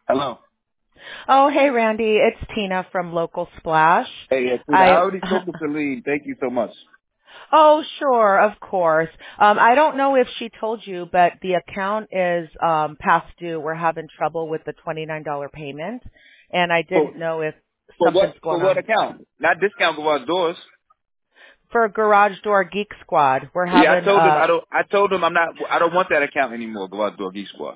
Hello. Oh, hey, Randy. It's Tina from Local Splash. Hey, yes, I already spoke to Celine. Thank you so much. Oh, sure, of course. I don't know if she told you, but the account is past due. We're having trouble with the $29 payment, and I didn't know if something's For going what on. account? Not discount garage doors. For Garage Door Geek Squad, we're Yeah, having I told him I don't want that account anymore, Garage Door Geek Squad.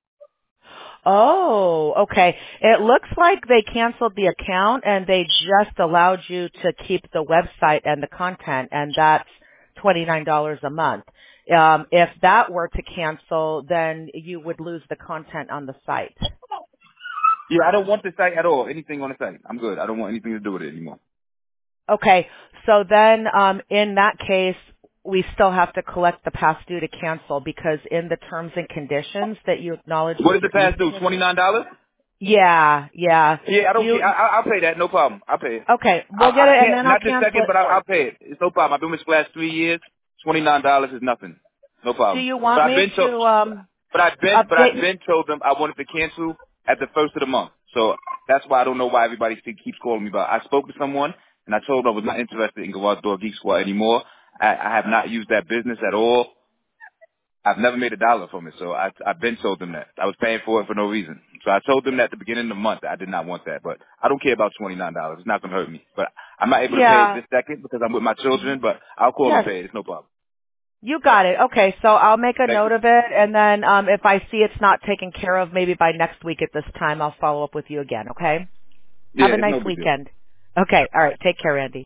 Oh, okay. It looks like they canceled the account and they just allowed you to keep the website and the content, and that's $29 a month. If that were to cancel, then you would lose the content on the site. Yeah, I don't want the site at all. Anything on the site. I'm good. I don't want anything to do with it anymore. Okay, so then in that case, we still have to collect the past due to cancel because in the terms and conditions that you acknowledge What with is the your past due? e-signature. $29? Yeah. Yeah, I Do don't you? care. I'll pay that. No problem. I'll pay it. Okay, we'll get I it and can't, then I'll not this cancel second, it but for you. I'll pay it. It's no problem. I've been with Splash 3 years. $29 is nothing. No Do problem. you But want I've me been told, to but I've update? been told them I wanted to cancel at the first of the month. So that's why I don't know why everybody keeps calling me about. I spoke to someone and I told them I was not interested in Garage Door Geek Squad anymore. I have not used that business at all. I've never made a dollar from it, so I've been told them that. I was paying for it for no reason. So I told them that at the beginning of the month that I did not want that, but I don't care about $29. It's not going to hurt me. But I'm not able to pay it Yeah. this second because I'm with my children, but I'll call and Yes. pay it. It's no problem. You got it. Okay, so I'll make a Thank note you. of it, and then if I see it's not taken care of, maybe by next week at this time, I'll follow up with you again. Okay. Yeah, Have a it's nice no big deal. weekend. Okay. All right. Take care, Andy.